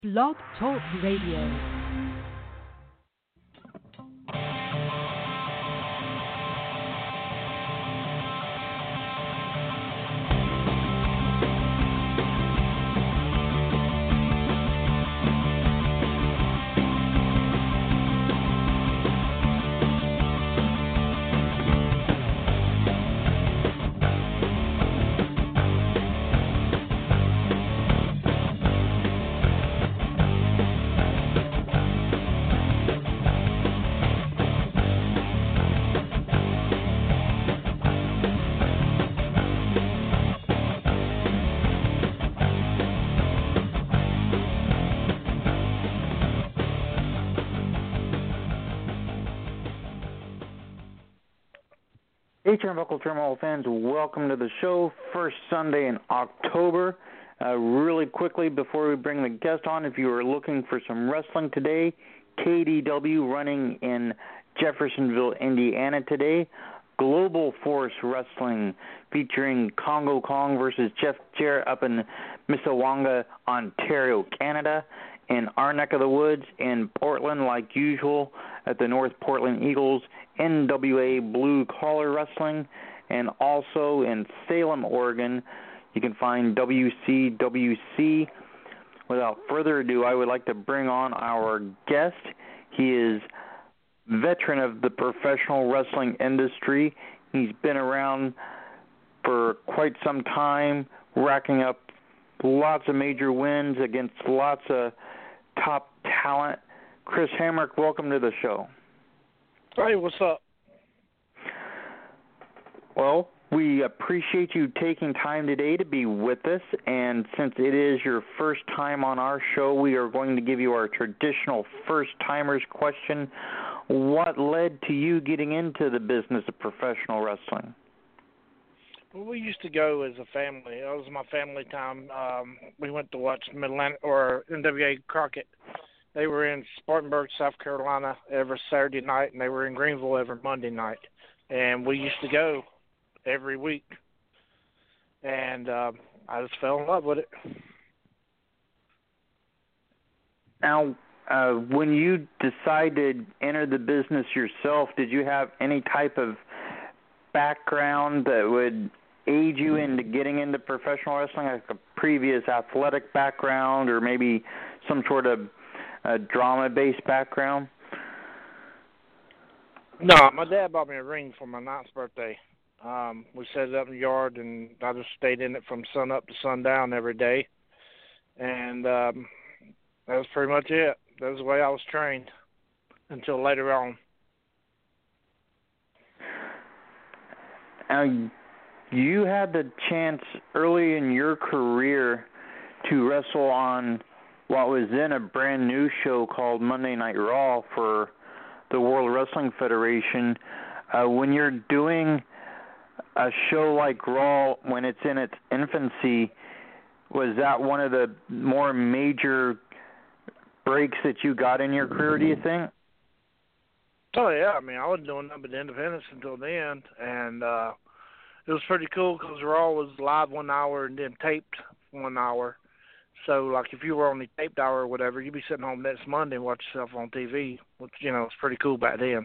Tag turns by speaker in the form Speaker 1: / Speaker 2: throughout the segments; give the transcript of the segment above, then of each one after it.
Speaker 1: Blog Talk Radio.
Speaker 2: Hey, Turnbuckle Turmoil fans, welcome to the show. First Sunday in October. Really quickly, before we bring the guest on, if you are looking for some wrestling today, KDW running in Jeffersonville, Indiana today. Global Force Wrestling featuring Congo Kong versus Jeff Jarrett up in Mississauga, Ontario, Canada. In our neck of the woods in Portland, like usual, at the North Portland Eagles, NWA Blue Collar Wrestling, and also in Salem, Oregon, you can find WCWC. Without further ado, I would like to bring on our guest. He is veteran of the professional wrestling industry. He's been around for quite some time, racking up lots of major wins against lots of top talent. Chris Hamrick, welcome to the show.
Speaker 3: Hey, what's up?
Speaker 2: Well, we appreciate you taking time today to be with us, and since it is your first time on our show, we are going to give you our traditional first-timers question. What led to you getting into the business of professional wrestling?
Speaker 3: Well, we used to go as a family. That was my family time. We went to watch Mid-Atlantic or NWA Crockett. They were in Spartanburg, South Carolina every Saturday night, and they were in Greenville every Monday night. And we used to go every week. And I just fell in love with it.
Speaker 2: Now, when you decided to enter the business yourself, did you have any type of background that would aid you into getting into professional wrestling, like a previous athletic background or maybe some sort of drama-based background?
Speaker 3: No, my dad bought me a ring for my 9th birthday. We set it up in the yard, and I just stayed in it from sun up to sundown every day. And that was pretty much it. That was the way I was trained until later on.
Speaker 2: You had the chance early in your career to wrestle on what was then a brand new show called Monday Night Raw for the World Wrestling Federation. When you're doing a show like Raw when it's in its infancy, was that one of the more major breaks that you got in your career, do you think?
Speaker 3: Oh, yeah. I mean, I wasn't doing nothing but independence until then, and it was pretty cool because Raw was live 1 hour and then taped 1 hour. So, like, if you were on the taped hour or whatever, you'd be sitting home next Monday and watch yourself on TV, which, you know, it's pretty cool back then.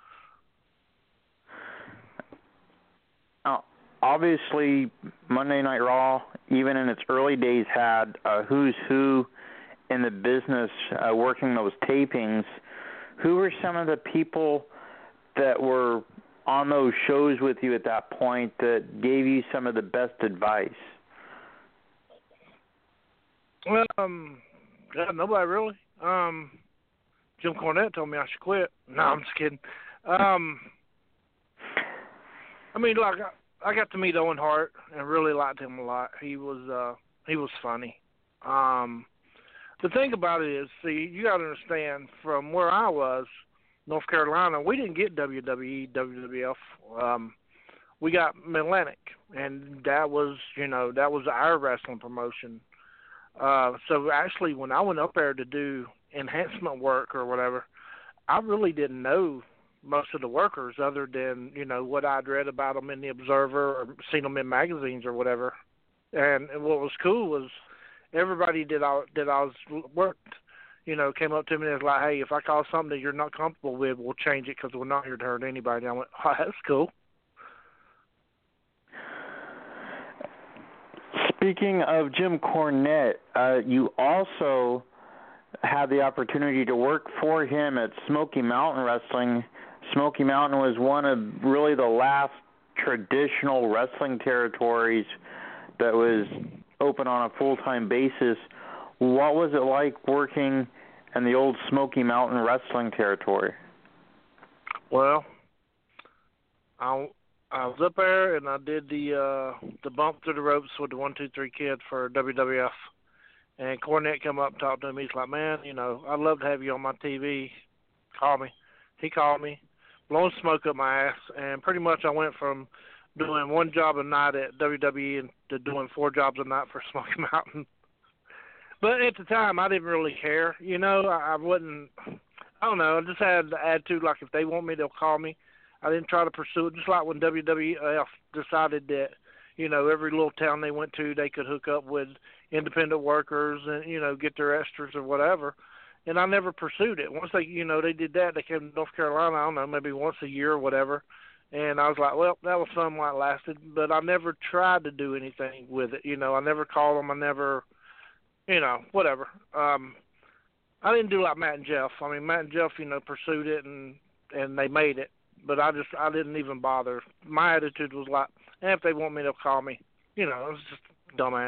Speaker 2: Obviously, Monday Night Raw, even in its early days, had a who's who in the business working those tapings. Who were some of the people that were on those shows with you at that point that gave you some of the best advice?
Speaker 3: Well, yeah, nobody really. Jim Cornette told me I should quit. No, I'm just kidding. I mean, like, I got to meet Owen Hart and really liked him a lot. He was funny. The thing about it is, see, you got to understand, from where I was, North Carolina, we didn't get WWE, WWF. We got Mid-Atlantic, and that was our wrestling promotion. So actually, when I went up there to do enhancement work or whatever, I really didn't know most of the workers other than, you know, what I'd read about them in the Observer or seen them in magazines or whatever. And what was cool was everybody that I was worked, came up to me and was like, hey, if I call something that you're not comfortable with, we'll change it because we're not here to hurt anybody. And I went, oh, that's cool.
Speaker 2: Speaking of Jim Cornette, you also had the opportunity to work for him at Smoky Mountain Wrestling. Smoky Mountain was one of really the last traditional wrestling territories that was open on a full-time basis. What was it like working in the old Smoky Mountain Wrestling territory?
Speaker 3: Well, I was up there and I did the bump through the ropes with the 1, 2, 3 Kid for WWF. And Cornette come up and talked to him. He's like, man, I'd love to have you on my TV. Call me. He called me, blowing smoke up my ass, and pretty much I went from doing one job a night at WWE to doing 4 jobs a night for Smoky Mountain. But at the time, I didn't really care. I wouldn't, I don't know, I just had the attitude like if they want me, they'll call me. I didn't try to pursue it, just like when WWF decided that, every little town they went to, they could hook up with independent workers and, get their extras or whatever. And I never pursued it. Once they, they did that, they came to North Carolina, I don't know, maybe once a year or whatever. And I was like, well, that was fun while it lasted. But I never tried to do anything with it. I never called them. I never, whatever. I didn't do like Matt and Jeff. I mean, Matt and Jeff, pursued it and they made it. But I didn't even bother. My attitude was like, if they want me, they'll call me. It was just dumbass.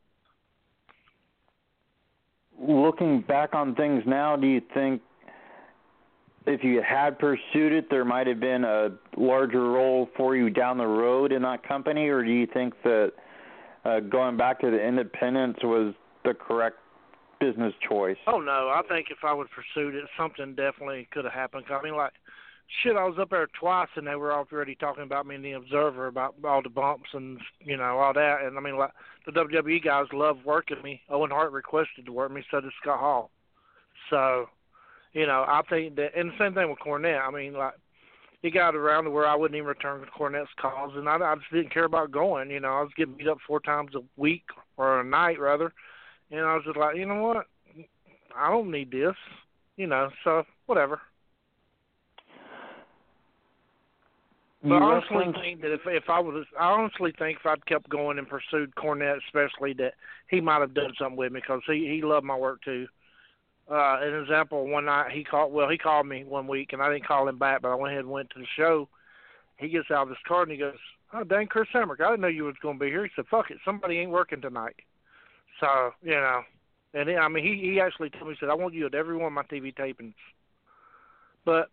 Speaker 2: Looking back on things now, do you think if you had pursued it, there might have been a larger role for you down the road in that company, or do you think that going back to the independents was the correct business choice?
Speaker 3: Oh, no. I think if I would have pursued it, something definitely could have happened. I mean, I was up there twice, and they were already talking about me in the Observer about all the bumps and, all that. And, I mean, the WWE guys love working me. Owen Hart requested to work me, so did Scott Hall. So, I think that – and the same thing with Cornette. I mean, it got around to where I wouldn't even return Cornette's calls, and I just didn't care about going. I was getting beat up 4 times a week or a night, rather. And I was just like, you know what? I don't need this, so whatever. But I honestly think that if I'd kept going and pursued Cornette, especially, that he might have done something with me because he loved my work too. An example, one night he called me one week and I didn't call him back, but I went ahead and went to the show. He gets out of his car and he goes, "Oh, dang, Chris Hamrick, I didn't know you was going to be here." He said, "Fuck it, somebody ain't working tonight." So, and he actually told me, he said, "I want you at every one of my TV tapings." But,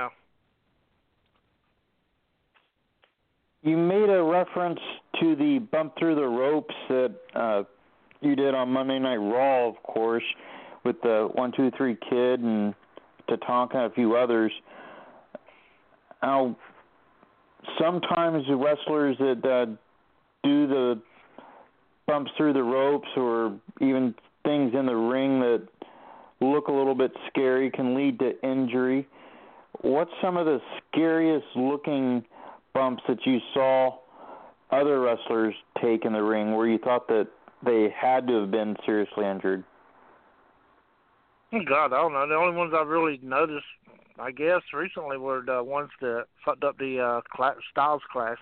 Speaker 2: You made a reference to the bump through the ropes that you did on Monday Night Raw, of course, with the 1, 2, 3 Kid and Tatanka and a few others. Now, sometimes the wrestlers that do the bumps through the ropes or even things in the ring that look a little bit scary can lead to injury. What's some of the scariest looking bumps that you saw other wrestlers take in the ring where you thought that they had to have been seriously injured?
Speaker 3: Oh, God, I don't know. The only ones I've really noticed, I guess, recently were the ones that fucked up the Styles Clash.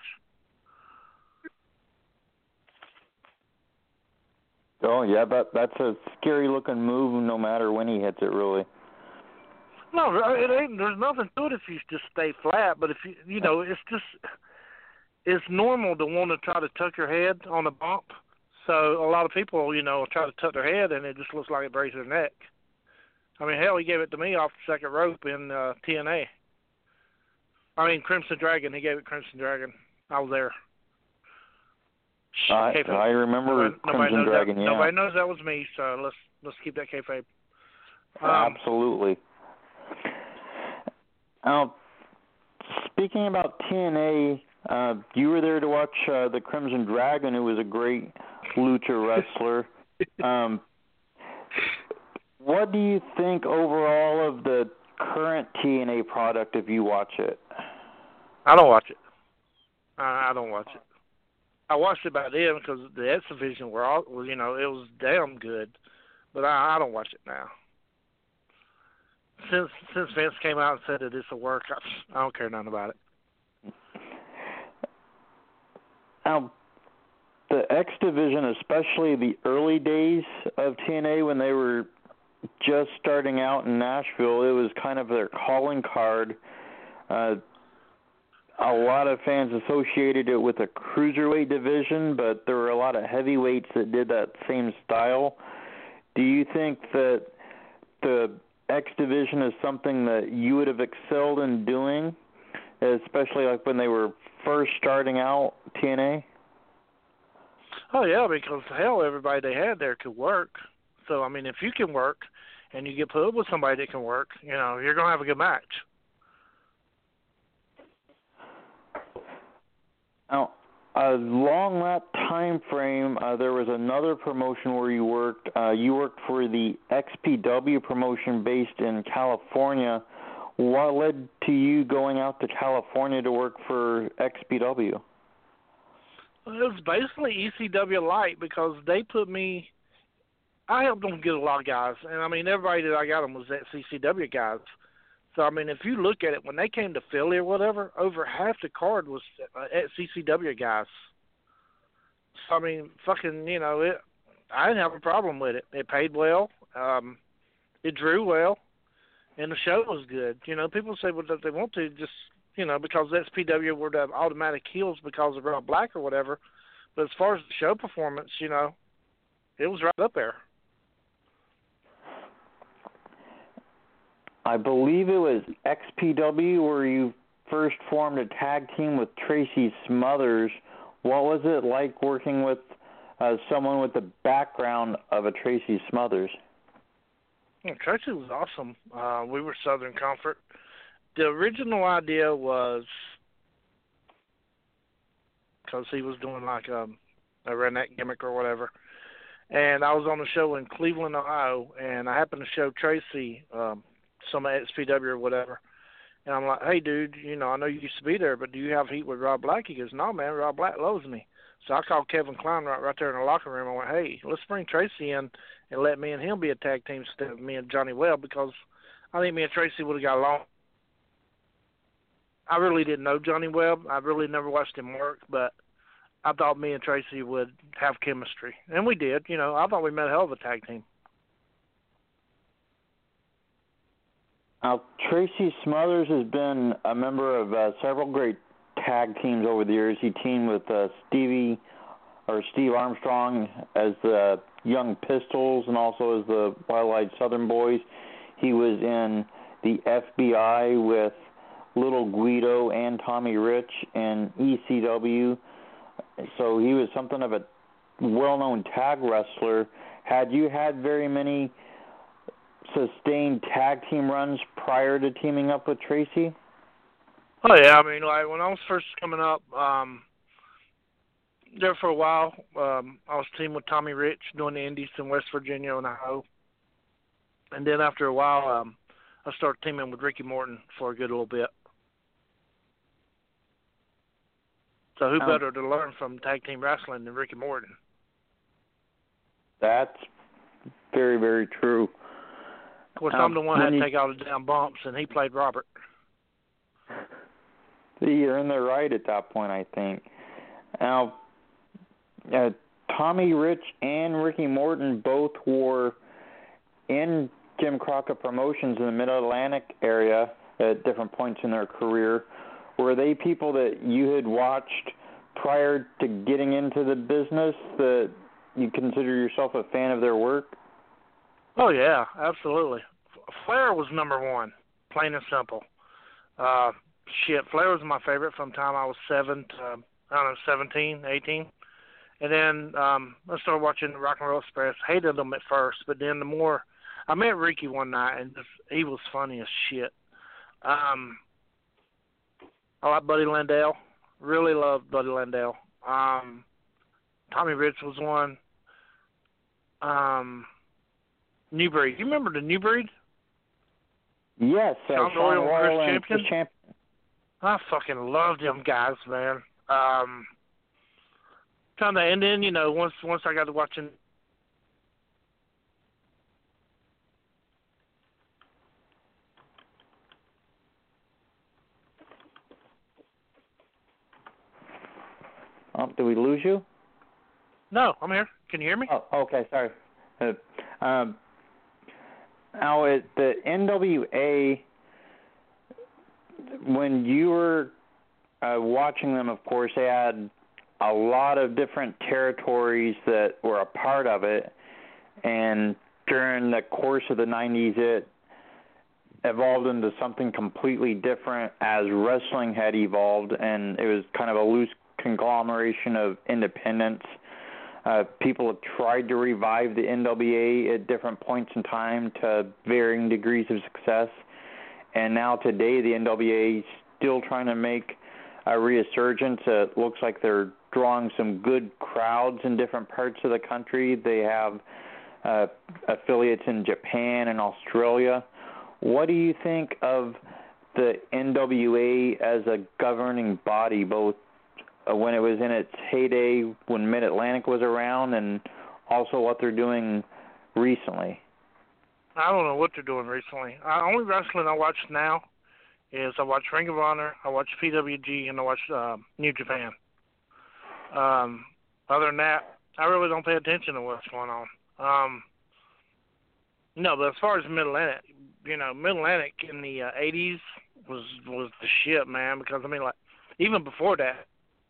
Speaker 2: Oh, yeah, that's a scary-looking move no matter when he hits it, really.
Speaker 3: No, it ain't. There's nothing to it if you just stay flat. But if it's normal to want to try to tuck your head on a bump. So a lot of people, try to tuck their head, and it just looks like it breaks their neck. I mean, hell, he gave it to me off the second rope in TNA. I mean, Crimson Dragon. He gave it Crimson Dragon. I was there.
Speaker 2: I remember Crimson Dragon. Yeah.
Speaker 3: Nobody knows that was me. So let's keep that kayfabe.
Speaker 2: Absolutely. Now, speaking about TNA, you were there to watch the Crimson Dragon, who was a great lucha wrestler. What do you think overall of the current TNA product if you watch it?
Speaker 3: I don't watch it. I don't watch it. I watched it back then because the X Division were all, it was damn good. But I don't watch it now. Since Vince came out and said that this will work, I don't care nothing about it.
Speaker 2: Now, the X Division, especially the early days of TNA when they were just starting out in Nashville, it was kind of their calling card. A lot of fans associated it with a cruiserweight division, but there were a lot of heavyweights that did that same style. Do you think that the X Division is something that you would have excelled in doing, especially like when they were first starting out TNA?
Speaker 3: Oh, yeah, because, hell, everybody they had there could work. So, I mean, if you can work and you get put up with somebody that can work, you're going to have a good match.
Speaker 2: Now, along that time frame, there was another promotion where you worked. You worked for the XPW promotion based in California. What led to you going out to California to work for XPW?
Speaker 3: It was basically ECW Light because they put me – I helped them get a lot of guys. And, I mean, everybody that I got them was ex-CCW guys. So, I mean, if you look at it, when they came to Philly or whatever, over half the card was ex-CCW guys. So, I mean, fucking, I didn't have a problem with it. It paid well. It drew well. And the show was good. People say what they want to just, because XPW were the automatic heels because of Rob Black or whatever. But as far as the show performance, it was right up there.
Speaker 2: I believe it was XPW where you first formed a tag team with Tracy Smothers. What was it like working with someone with the background of a Tracy Smothers?
Speaker 3: Yeah, Tracy was awesome. We were Southern Comfort. The original idea was because he was doing like a redneck gimmick or whatever. And I was on a show in Cleveland, Ohio, and I happened to show Tracy some XPW or whatever. And I'm like, hey, dude, I know you used to be there, but do you have heat with Rob Black? He goes, no, man, Rob Black loves me. So I called Kevin Klein right there in the locker room. I went, hey, let's bring Tracy in and let me and him be a tag team instead of me and Johnny Webb because I think me and Tracy would have got along. I really didn't know Johnny Webb. I really never watched him work, but I thought me and Tracy would have chemistry. And we did. I thought we made a hell of a tag team.
Speaker 2: Now, Tracy Smothers has been a member of several great tag teams over the years. He teamed with Steve Armstrong as the Young Pistols and also as the Wild-Eyed Southern Boys. He was in the FBI with Little Guido and Tommy Rich in ECW. So he was something of a well-known tag wrestler. Had you had very many sustained tag team runs prior to teaming up with Tracy?
Speaker 3: Oh, yeah. I mean, like, when I was first coming up, there for a while, I was teaming with Tommy Rich doing the Indies in West Virginia and Ohio. And then after a while, I started teaming with Ricky Morton for a good little bit. So who better to learn from tag team wrestling than Ricky Morton? That's
Speaker 2: very, very true.
Speaker 3: Of course, I'm the one that had to take all the damn bumps, and he played Robert.
Speaker 2: You're in the right at that point, I think. Now, Tommy Rich and Ricky Morton both were in Jim Crockett Promotions in the Mid-Atlantic area at different points in their career. Were they people that you had watched prior to getting into the business that you consider yourself a fan of their work?
Speaker 3: Oh, yeah, absolutely. Flair was number one, plain and simple. Flair was my favorite from the time I was 17, 18. And then I started watching Rock and Roll Express. Hated them at first, but then the more I met Ricky one night, and he was funny as shit. I like Buddy Landell. Really loved Buddy Landell. Tommy Rich was one. New Breed. You remember the New Breed?
Speaker 2: Yes.
Speaker 3: Sean Royal and Chris Champion.
Speaker 2: Champion.
Speaker 3: I fucking loved them guys, man. Found that, and then once I got to watching.
Speaker 2: Did we lose you?
Speaker 3: No, I'm here. Can you hear me?
Speaker 2: Oh, okay. Sorry. Now, at the NWA, when you were watching them, of course, they had a lot of different territories that were a part of it, and during the course of the 90s, it evolved into something completely different as wrestling had evolved, and it was kind of a loose conglomeration of independents. People have tried to revive the NWA at different points in time to varying degrees of success, and now today the NWA is still trying to make a resurgence. It looks like they're drawing some good crowds in different parts of the country. They have affiliates in Japan and Australia. What do you think of the NWA as a governing body, both when it was in its heyday when Mid-Atlantic was around, and also what they're doing recently?
Speaker 3: I don't know what they're doing recently. Only wrestling I watch now is I watch Ring of Honor, I watch PWG, and I watch New Japan. Other than that, I really don't pay attention to what's going on. No, but as far as Mid-Atlantic, Mid-Atlantic in the 80s was the shit, man, because, even before that.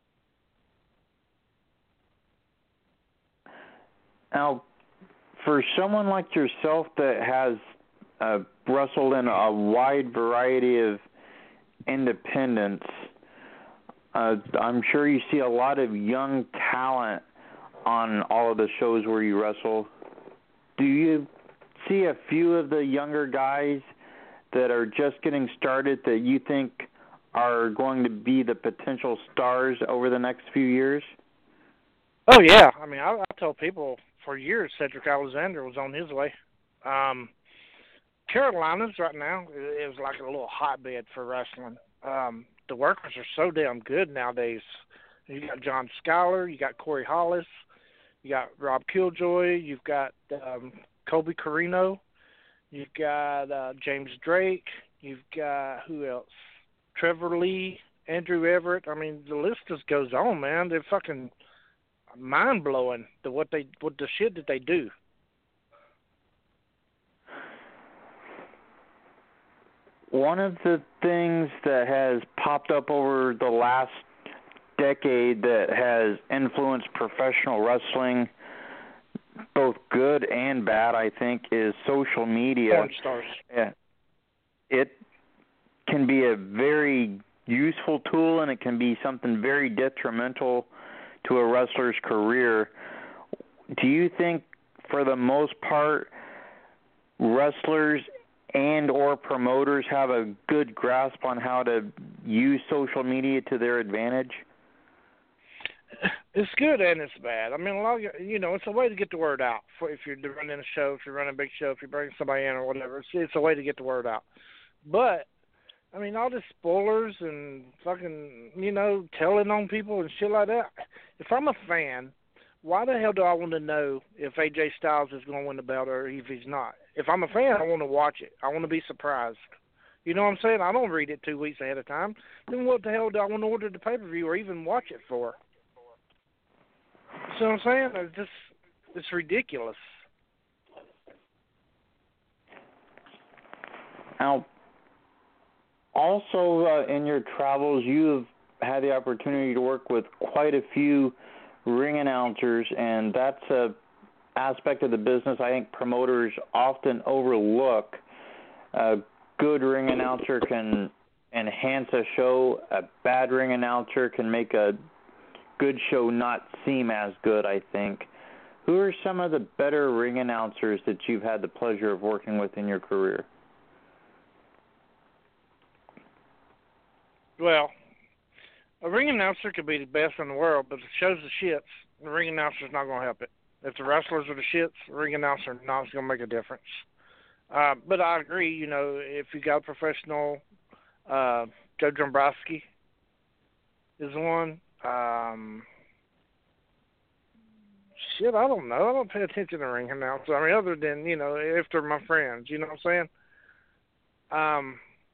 Speaker 2: Now, for someone like yourself that has wrestled in a wide variety of independents, I'm sure you see a lot of young talent on all of the shows where you wrestle. Do you see a few of the younger guys that are just getting started that you think are going to be the potential stars over the next few years?
Speaker 3: Oh, yeah. I tell people for years Cedric Alexander was on his way. Carolinas right now is like a little hotbed for wrestling. The workers are so damn good nowadays. You got John Schuyler, you got Corey Hollis, you got Rob Killjoy, you've got Colby Carino, you've got James Drake, you've got who else? Trevor Lee, Andrew Everett. The list just goes on, man. They're fucking mind blowing what the shit that they do.
Speaker 2: One of the things that has popped up over the last decade that has influenced professional wrestling, both good and bad, I think, is social media.
Speaker 3: Porn stars.
Speaker 2: Yeah. It can be a very useful tool, and it can be something very detrimental to a wrestler's career. Do you think, for the most part, wrestlers and or promoters have a good grasp on how to use social media to their advantage?
Speaker 3: It's good and it's bad. A lot of, it's a way to get the word out. If you're running a show, if you're running a big show, if you're bringing somebody in or whatever, it's a way to get the word out. But all the spoilers and fucking, telling on people and shit like that. If I'm a fan, why the hell do I want to know if AJ Styles is going to win the belt or if he's not? If I'm a fan, I want to watch it. I want to be surprised. You know what I'm saying? I don't read it 2 weeks ahead of time. Then what the hell do I want to order the pay-per-view or even watch it for? You see what I'm saying? It's ridiculous.
Speaker 2: Now, also in your travels, you've had the opportunity to work with quite a few ring announcers, and that's a aspect of the business I think promoters often overlook. A good ring announcer can enhance a show. A bad ring announcer can make a good show not seem as good, I think. Who are some of the better ring announcers that you've had the pleasure of working with in your career?
Speaker 3: Well, a ring announcer could be the best in the world, but if it shows the shits, the ring announcer's not going to help it. If the wrestlers are the shits, the ring announcer not going to make a difference. But I agree, if you got a professional, Joe Dombrowski is one. Shit, I don't know. I don't pay attention to ring announcers. I mean, other than, if they're my friends, you know what I'm saying?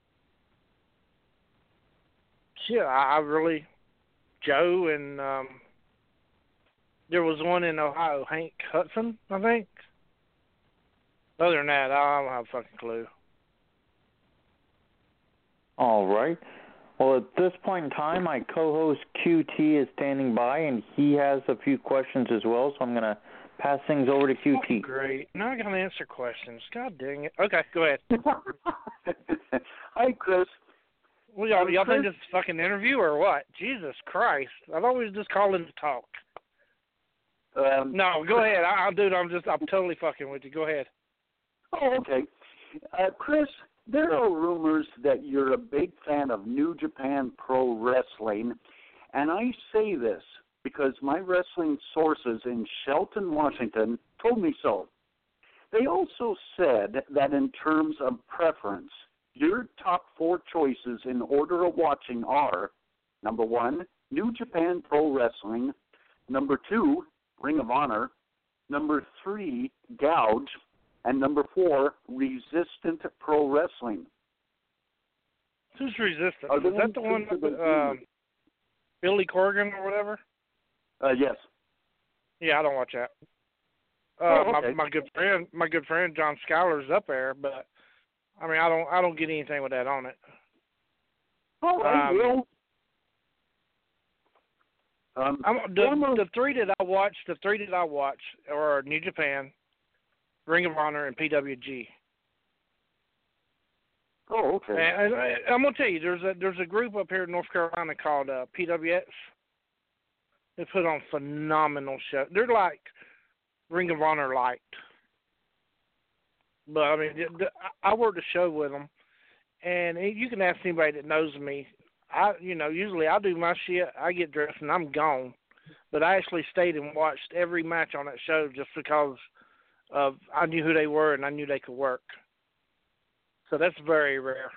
Speaker 3: Shit, I really, Joe and, there was one in Ohio, Hank Hudson, I think. Other than that, I don't have a fucking clue.
Speaker 2: All right. Well, at this point in time, my co-host QT is standing by, and he has a few questions as well, so I'm going to pass things over to QT.
Speaker 3: Oh, great. Now I got to answer questions. God dang it. Okay, go ahead.
Speaker 4: Hi, Chris.
Speaker 3: Well, y'all think this is a fucking interview or what? Jesus Christ. I thought we was just calling to talk. No, go ahead. I'm totally fucking with you. Go ahead.
Speaker 4: Oh, okay. Chris, there are rumors that you're a big fan of New Japan Pro Wrestling, and I say this because my wrestling sources in Shelton, Washington, told me so. They also said that in terms of preference, your top 4 choices in order of watching are, number 1, New Japan Pro Wrestling, number 2, Ring of Honor, number 3, Gouge, and number 4, Resistant Pro Wrestling.
Speaker 3: Who's Resistant? Is that the one with Billy Corgan or whatever?
Speaker 4: Yes.
Speaker 3: Yeah, I don't watch that.
Speaker 4: Okay.
Speaker 3: My good friend John Schuyler's up there, but I mean I don't get anything with that on it.
Speaker 4: Oh, I will.
Speaker 3: The three that I watch are New Japan, Ring of Honor, and PWG.
Speaker 4: Oh, okay.
Speaker 3: And I'm gonna tell you, there's a group up here in North Carolina called PWX. They put on phenomenal shows. They're like Ring of Honor light. But I mean, I worked a show with them, and you can ask anybody that knows me. Usually I do my shit, I get dressed, and I'm gone. But I actually stayed and watched every match on that show just because I knew who they were and I knew they could work. So that's very rare.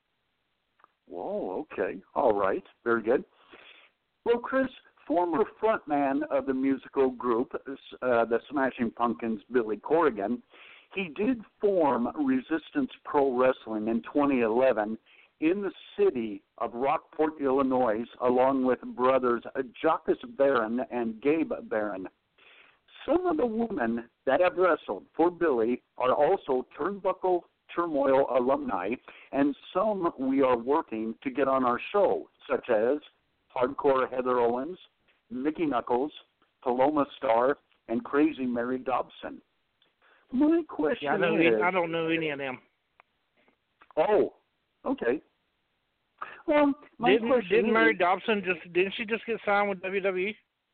Speaker 4: Whoa, okay. All right. Very good. Well, Chris, former frontman of the musical group, the Smashing Pumpkins, Billy Corgan, he did form Resistance Pro Wrestling in 2011 in the city of Rockport, Illinois, along with brothers Jacques Barron and Gabe Barron. Some of the women that have wrestled for Billy are also Turnbuckle Turmoil alumni, and some we are working to get on our show, such as Hardcore Heather Owens, Mickey Knuckles, Paloma Star, and Crazy Mary Dobson. My question is...
Speaker 3: I don't know any of them.
Speaker 4: Oh, okay. Well,
Speaker 3: didn't Mary Dobson didn't she just get signed with WWE?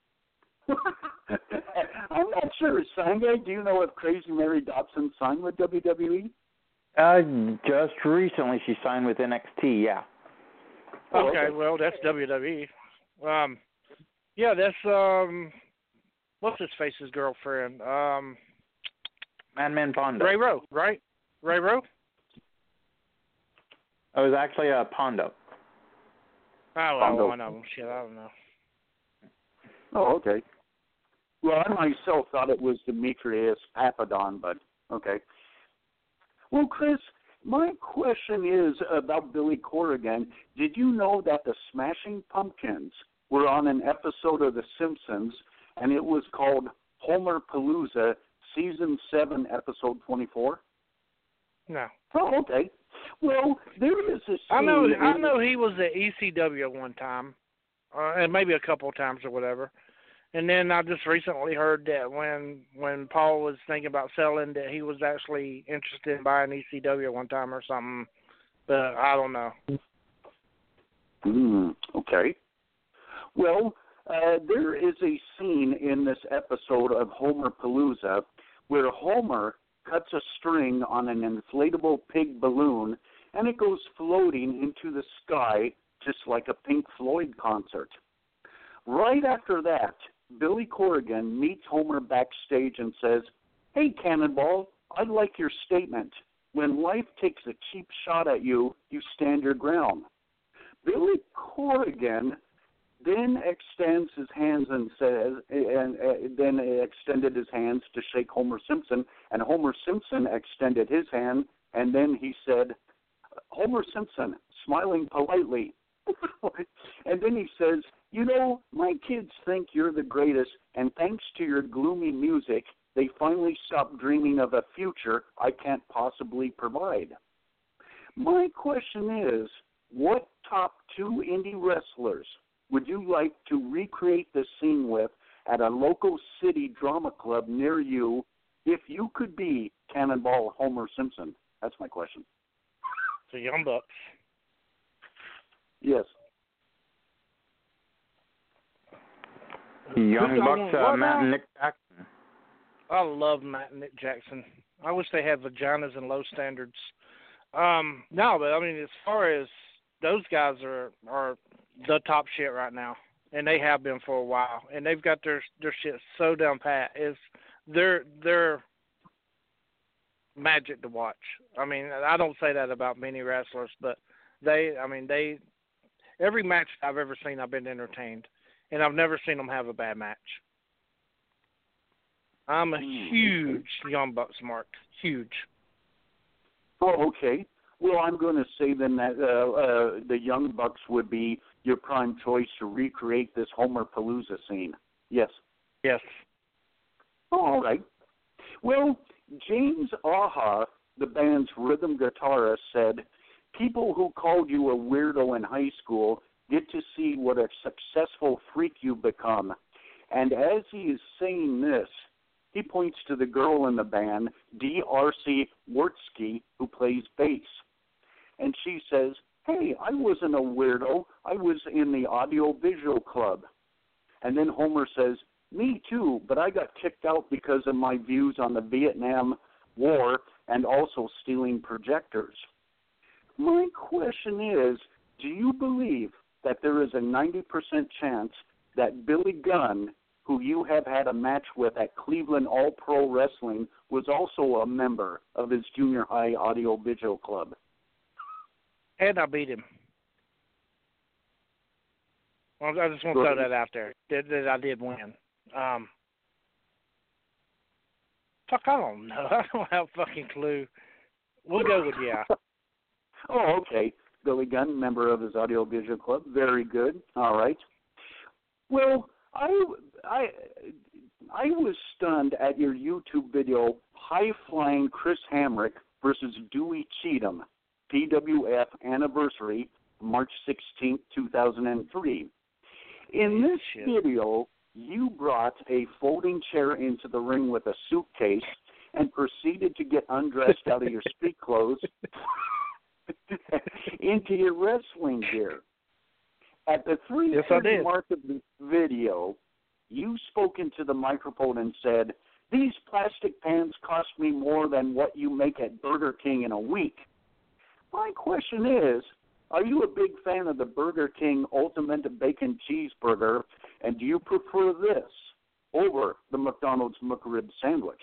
Speaker 4: I'm not sure. Sanjay, do you know if Crazy Mary Dobson signed with WWE?
Speaker 2: Just recently she signed with NXT, yeah.
Speaker 3: Oh, okay, well, that's WWE. Yeah, that's, what's his face's girlfriend?
Speaker 2: Madman Pondo.
Speaker 3: Ray Rowe, right? Ray Rowe?
Speaker 2: It was actually Pondo.
Speaker 3: Oh, well, one of them. Shit, I don't know.
Speaker 4: Oh, okay. Well, I myself thought it was Demetrius Papadon, but okay. Well, Chris, my question is about Billy Corgan. Did you know that the Smashing Pumpkins were on an episode of The Simpsons, and it was called Homer Palooza, Season 7, Episode 24?
Speaker 3: No.
Speaker 4: Oh, okay. Well, there is a scene...
Speaker 3: I know he was at ECW one time, and maybe a couple of times or whatever. And then I just recently heard that when Paul was thinking about selling, that he was actually interested in buying ECW one time or something. But I don't know.
Speaker 4: Okay. Well, there is a scene in this episode of Homer Palooza where Homer cuts a string on an inflatable pig balloon, and it goes floating into the sky just like a Pink Floyd concert. Right after that, Billy Corgan meets Homer backstage and says, "Hey, Cannonball, I like your statement. When life takes a cheap shot at you, you stand your ground." Billy Corgan then extends his hands and says, and then extended his hands to shake Homer Simpson, and Homer Simpson extended his hand, and then he said, Homer Simpson, smiling politely, and then he says, you know, my kids think you're the greatest, and thanks to your gloomy music, they finally stopped dreaming of a future I can't possibly provide. My question is, what top 2 indie wrestlers would you like to recreate this scene with at a local city drama club near you if you could be Cannonball Homer Simpson? That's my question.
Speaker 3: The Young Bucks.
Speaker 4: Yes.
Speaker 2: Young Bucks, Matt and Nick Jackson.
Speaker 3: I love Matt and Nick Jackson. I wish they had vaginas and low standards. No, but I mean, as far as those guys are the top shit right now, and they have been for a while, and they've got their shit so down pat. They're magic to watch. I mean, I don't say that about many wrestlers, but they every match I've ever seen, I've been entertained, and I've never seen them have a bad match. I'm a huge Young Bucks mark. Huge.
Speaker 4: Oh, okay. Well, I'm going to say then that the Young Bucks would be your prime choice to recreate this Homer Palooza scene. Yes.
Speaker 3: Yes.
Speaker 4: Oh, all right. Well, James Aha, the band's rhythm guitarist, said, people who called you a weirdo in high school get to see what a successful freak you become. And as he is saying this, he points to the girl in the band, D.R.C. Wertsky, who plays bass. And she says, hey, I wasn't a weirdo. I was in the Audio-Visual Club. And then Homer says, me too, but I got kicked out because of my views on the Vietnam War and also stealing projectors. My question is, do you believe that there is a 90% chance that Billy Gunn, who you have had a match with at Cleveland All-Pro Wrestling, was also a member of his junior high Audio-Visual Club?
Speaker 3: And I beat him. Well, I just want to throw that out there, that I did win. Fuck, I don't know. I don't have a fucking clue. We'll go with yeah.
Speaker 4: Oh, okay. Billy Gunn, member of his Audio-Visual Club. Very good. All right. Well, I was stunned at your YouTube video, High Flying Chris Hamrick versus Dewey Cheatham, PWF Anniversary, March 16, 2003. In this video, you brought a folding chair into the ring with a suitcase and proceeded to get undressed out of your street clothes into your wrestling gear. At the 3:30 mark of the video, you spoke into the microphone and said, these plastic pans cost me more than what you make at Burger King in a week. My question is, are you a big fan of the Burger King Ultimate Bacon Cheeseburger, and do you prefer this over the McDonald's McRib sandwich?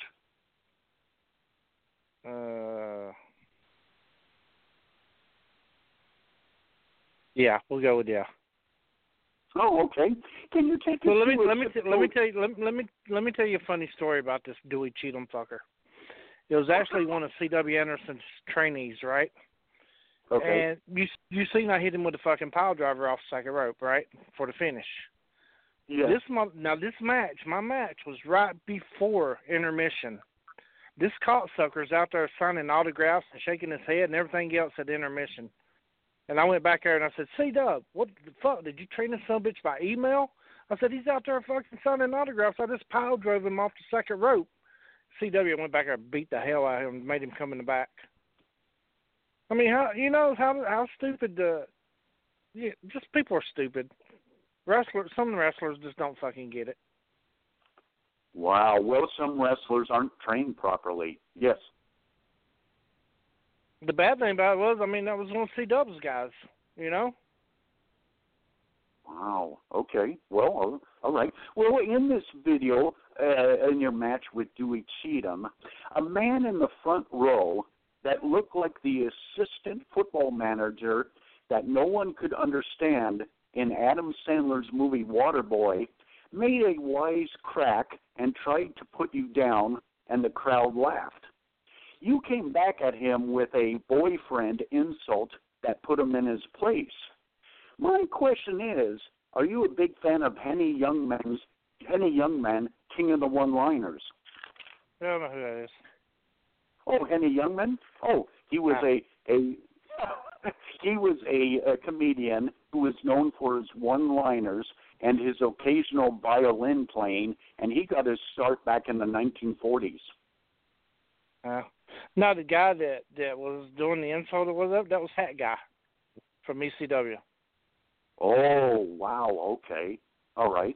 Speaker 3: Yeah, we'll go with yeah.
Speaker 4: Oh, okay. Can you take
Speaker 3: Well, let me tell you a funny story about this Dewey Cheatham fucker. It was actually one of C.W. Anderson's trainees, right?
Speaker 4: Okay.
Speaker 3: And you seen I hit him with a fucking pile driver off the second rope, right, for the finish.
Speaker 4: Yeah.
Speaker 3: My match was right before intermission. This cocksucker's out there signing autographs and shaking his head and everything else at intermission. And I went back there and I said, C-Dub, what the fuck? Did you train this son of a bitch by email? I said, he's out there fucking signing autographs. I just pile drove him off the second rope. C.W. went back there and beat the hell out of him and made him come in the back. I mean, how stupid just people are stupid. Some wrestlers just don't fucking get it.
Speaker 4: Wow. Well, some wrestlers aren't trained properly. Yes.
Speaker 3: The bad thing about it was, that was one of C-Dub's guys, you know?
Speaker 4: Wow. Okay. Well, all right. Well, in this video, in your match with Dewey Cheatham, a man in the front row that looked like the assistant football manager that no one could understand in Adam Sandler's movie Waterboy, made a wise crack and tried to put you down, and the crowd laughed. You came back at him with a boyfriend insult that put him in his place. My question is, are you a big fan of Henny Youngman, King of the One-Liners?
Speaker 3: I don't know who that is.
Speaker 4: Oh, Henny Youngman? Oh, he was he was a comedian who was known for his one-liners and his occasional violin playing, and he got his start back in the 1940s.
Speaker 3: No, the guy that was doing the insult that was Hat Guy from ECW.
Speaker 4: Oh, wow, okay. All right.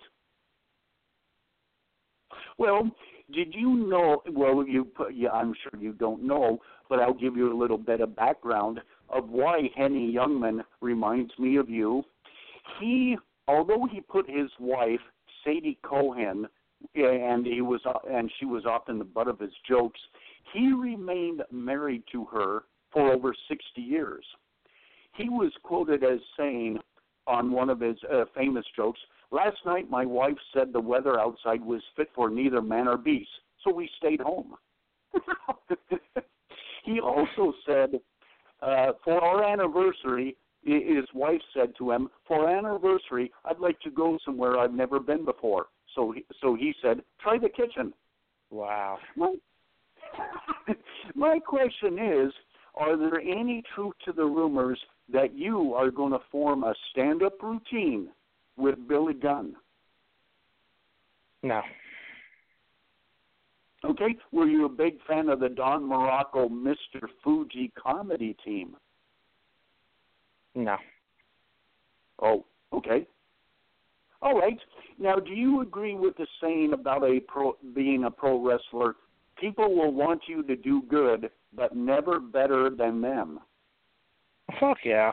Speaker 4: Well, did you know, I'm sure you don't know, but I'll give you a little bit of background of why Henny Youngman reminds me of you. Although he put his wife, Sadie Cohen, and she was often the butt of his jokes, he remained married to her for over 60 years. He was quoted as saying on one of his famous jokes, "Last night my wife said the weather outside was fit for neither man or beast, so we stayed home." He also said, for our anniversary, his wife said to him, "For our anniversary, I'd like to go somewhere I've never been before." So he said, "Try the kitchen."
Speaker 3: Wow.
Speaker 4: My question is, are there any truth to the rumors that you are going to form a stand-up routine with Billy Gunn?
Speaker 3: No.
Speaker 4: Okay. Were you a big fan of the Don Morocco Mr. Fuji comedy team?
Speaker 3: No.
Speaker 4: Oh, okay. All right. Now, do you agree with the saying about being a pro wrestler? People will want you to do good, but never better than them.
Speaker 3: Fuck yeah.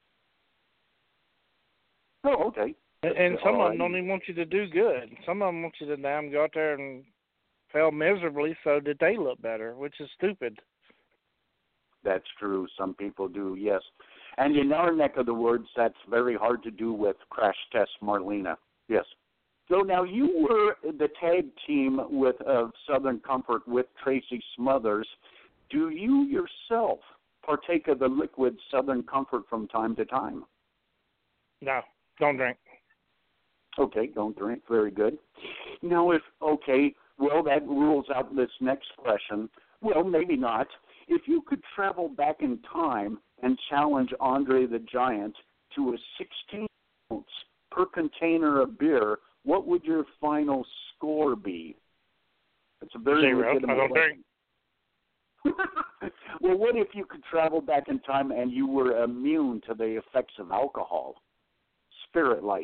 Speaker 4: Oh, okay.
Speaker 3: And some of them don't even want you to do good. Some of them want you to go out there and fail miserably so that they look better, which is stupid.
Speaker 4: That's true. Some people do, yes. And in our neck of the woods, that's very hard to do with Crash Test Marlena. Yes. So now you were the tag team with Southern Comfort with Tracy Smothers. Do you yourself partake of the liquid Southern Comfort from time to time?
Speaker 3: No, don't drink.
Speaker 4: Okay, don't drink. Very good. Now, that rules out this next question. Well, maybe not. If you could travel back in time and challenge Andre the Giant to a 16 ounce per container of beer, what would your final score be? It's a very
Speaker 3: 0.
Speaker 4: legitimate
Speaker 3: I don't
Speaker 4: question. Well, what if you could travel back in time and you were immune to the effects of alcohol? Spirit-like.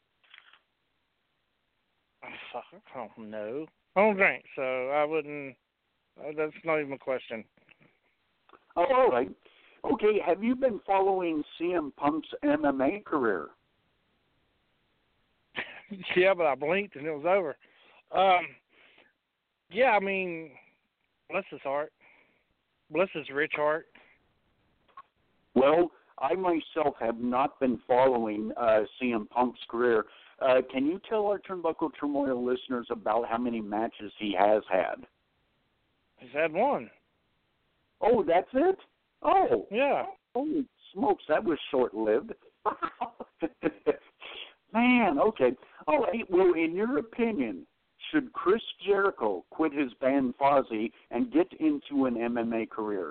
Speaker 3: I don't know. I don't drink, so I wouldn't. That's not even a question.
Speaker 4: Oh, all right. Okay, have you been following CM Punk's MMA career?
Speaker 3: Yeah, but I blinked and it was over. Yeah, I mean, bless his heart. Bless his rich heart.
Speaker 4: Well, I myself have not been following CM Punk's career. Can you tell our Turnbuckle Turmoil listeners about how many matches he has had?
Speaker 3: He's had one.
Speaker 4: Oh, that's it? Oh.
Speaker 3: Yeah.
Speaker 4: Holy smokes, that was short-lived. Man, okay. All right, well, in your opinion, should Chris Jericho quit his band Fozzy and get into an MMA career?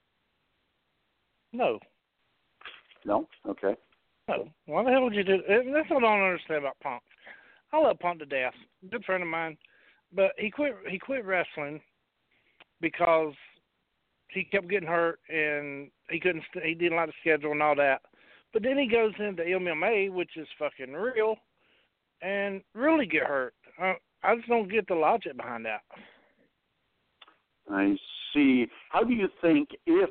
Speaker 3: No.
Speaker 4: No? Okay.
Speaker 3: No. Why the hell would you do that? That's what I don't understand about Punk. I love Punk to death. Good friend of mine. But he quit wrestling because he kept getting hurt and he didn't like the schedule and all that. But then he goes into MMA, which is fucking real, and really get hurt. I just don't get the logic behind that.
Speaker 4: I see. How do you think if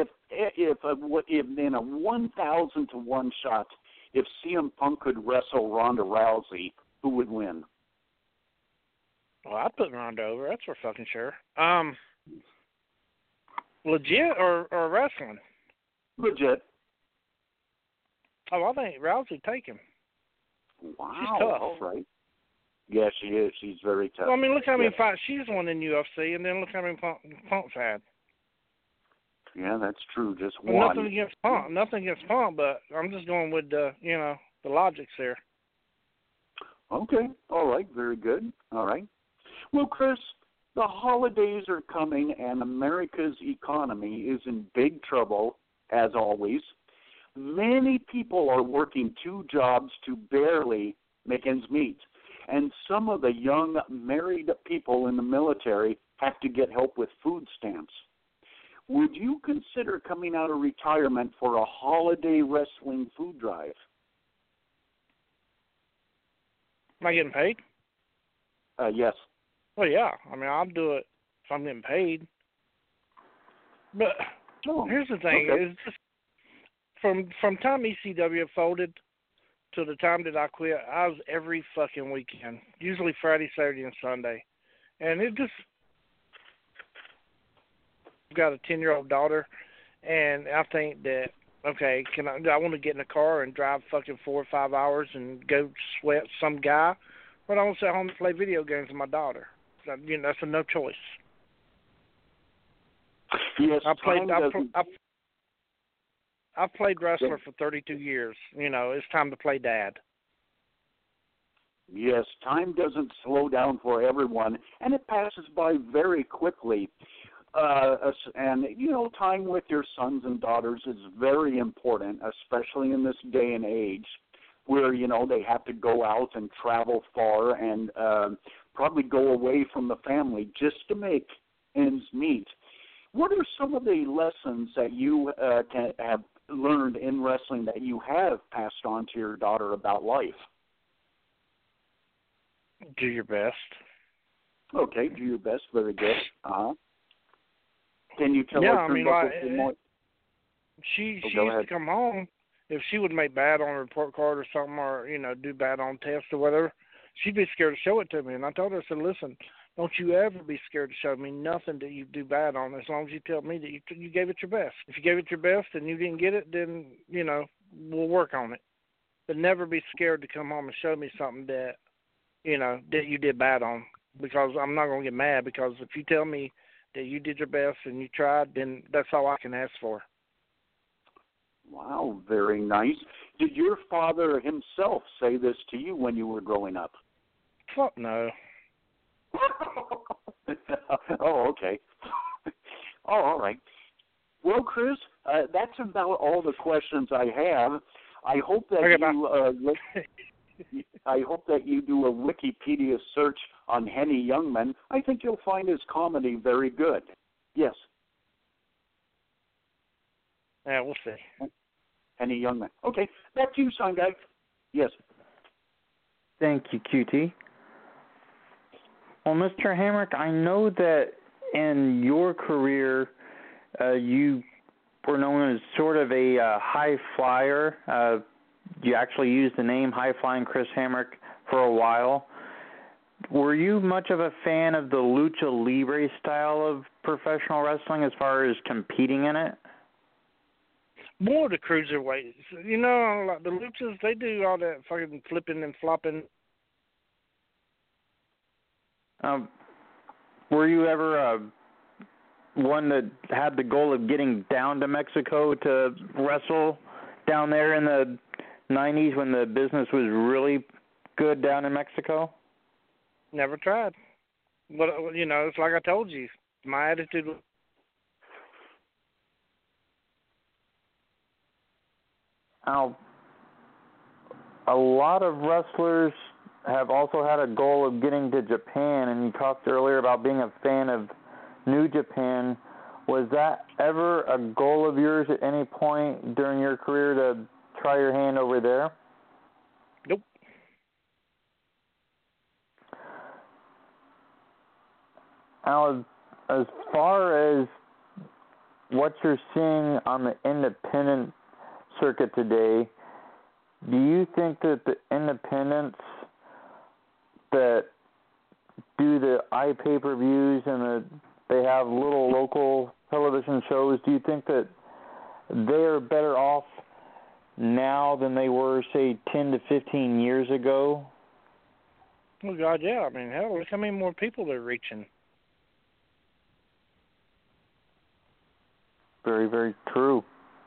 Speaker 4: in a 1,000 to 1 shot, if CM Punk could wrestle Ronda Rousey, who would win?
Speaker 3: Well, I'd put Ronda over. That's for fucking sure. Legit or wrestling?
Speaker 4: Legit.
Speaker 3: Oh, I think Rousey take him.
Speaker 4: Wow.
Speaker 3: She's tough.
Speaker 4: All right. Yeah, she is. She's very tough.
Speaker 3: Well, I mean, look how many
Speaker 4: Yeah.
Speaker 3: fights she's won in UFC, and then look how many Punk's had.
Speaker 4: Yeah, that's true. Just
Speaker 3: Well,
Speaker 4: one.
Speaker 3: nothing against Punk, but I'm just going with the logics there.
Speaker 4: Okay. All right. Very good. All right. Well, Chris, the holidays are coming, and America's economy is in big trouble, as always. Many people are working 2 jobs to barely make ends meet. And some of the young married people in the military have to get help with food stamps. Would you consider coming out of retirement for a holiday wrestling food drive?
Speaker 3: Am I getting paid?
Speaker 4: Yes.
Speaker 3: Well, yeah. I mean, I'll do it if I'm getting paid. But here's the thing: is just from time ECW folded to the time that I quit, I was every fucking weekend, usually Friday, Saturday, and Sunday, and it just. I've got a 10-year-old daughter, and I think that okay, I want to get in a car and drive fucking 4 or 5 hours and go sweat some guy, but I want to sit home and play video games with my daughter. So, that's a no choice.
Speaker 4: Yes,
Speaker 3: I've played wrestler for 32 years. It's time to play dad.
Speaker 4: Yes, time doesn't slow down for everyone, and it passes by very quickly. And, time with your sons and daughters is very important, especially in this day and age where, they have to go out and travel far and probably go away from the family just to make ends meet. What are some of the lessons that you have learned in wrestling that you have passed on to your daughter about life?
Speaker 3: Do your best.
Speaker 4: Okay, do your best. Very good. Can you tell
Speaker 3: her? She used to come home. If she would make bad on a report card or something, or do bad on tests or whatever, she'd be scared to show it to me. And I told her, I said, listen, don't you ever be scared to show me nothing that you do bad on, as long as you tell me that you gave it your best. If you gave it your best and you didn't get it, then we'll work on it. But never be scared to come home and show me something that that you did bad on, because I'm not going to get mad, because if you tell me that you did your best and you tried, then that's all I can ask for.
Speaker 4: Wow, very nice. Did your father himself say this to you when you were growing up?
Speaker 3: Fuck no.
Speaker 4: Oh, okay. Oh, all right. Well, Chris, that's about all the questions I have. I hope that I hope that you do a Wikipedia search on Henny Youngman. I think you'll find his comedy very good. Yes.
Speaker 3: Yeah, we'll see.
Speaker 4: Henny Youngman. Okay, back to you, Sound Guy. Yes.
Speaker 2: Thank you, QT. Well, Mr. Hamrick, I know that in your career you were known as sort of a high flyer. You actually used the name High Flying Chris Hamrick for a while. Were you much of a fan of the lucha libre style of professional wrestling as far as competing in it?
Speaker 3: More the cruiserweights. Like the luchas, they do all that fucking flipping and flopping.
Speaker 2: Were you ever one that had the goal of getting down to Mexico to wrestle down there in the 90s when the business was really good down in Mexico?
Speaker 3: Never tried. But, it's like I told you. My attitude was...
Speaker 2: Now, a lot of wrestlers have also had a goal of getting to Japan, and you talked earlier about being a fan of New Japan. Was that ever a goal of yours at any point during your career to try your hand over there?
Speaker 3: Nope.
Speaker 2: Now, as far as what you're seeing on the independent circuit today, do you think that the independents that do the iPay-per-views and they have little local television shows, do you think that they are better off now than they were, say, 10 to 15 years ago?
Speaker 3: Oh, God, yeah. I mean, hell, look how many more people they're reaching.
Speaker 2: Very, very true.